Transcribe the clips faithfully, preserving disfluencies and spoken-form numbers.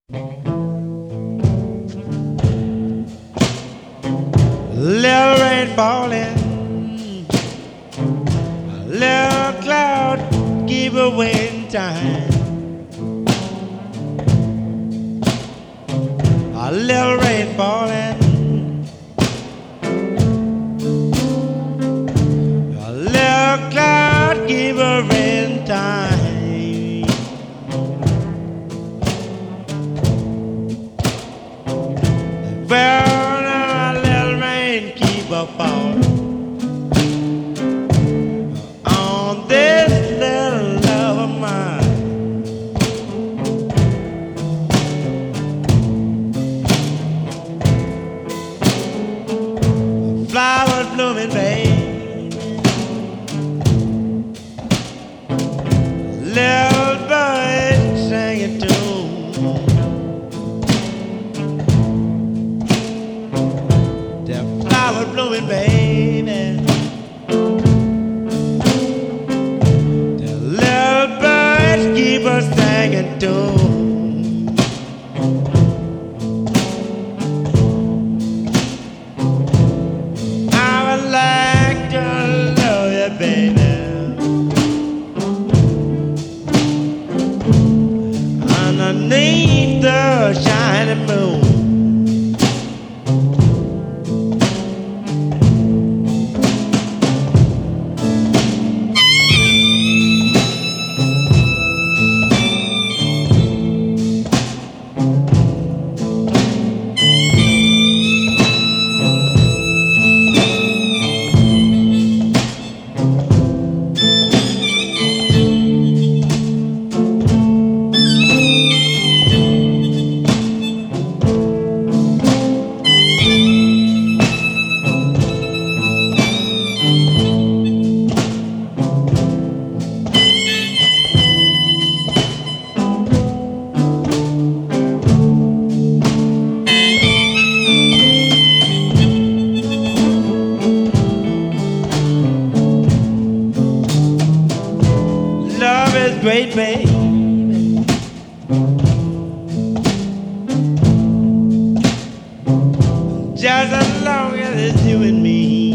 Little rain falling, a little cloud give away in time. A little rain falling, a little cloud give away in time. Well, now a little rain keep a falling on this little love of mine. Flowers blooming, babe, little birds singing too. The flower blooming, baby, the little birds keep us singing too. Underneath the shining moon, love is great, baby, just as long as it's you and me.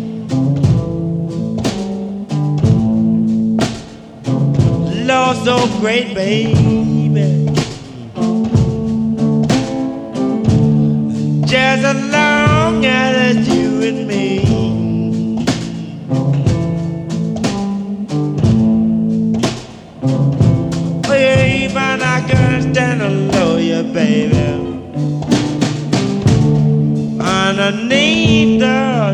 Love so great, baby, just as long as it's you and me. Even I can stand alone, you, baby, underneath the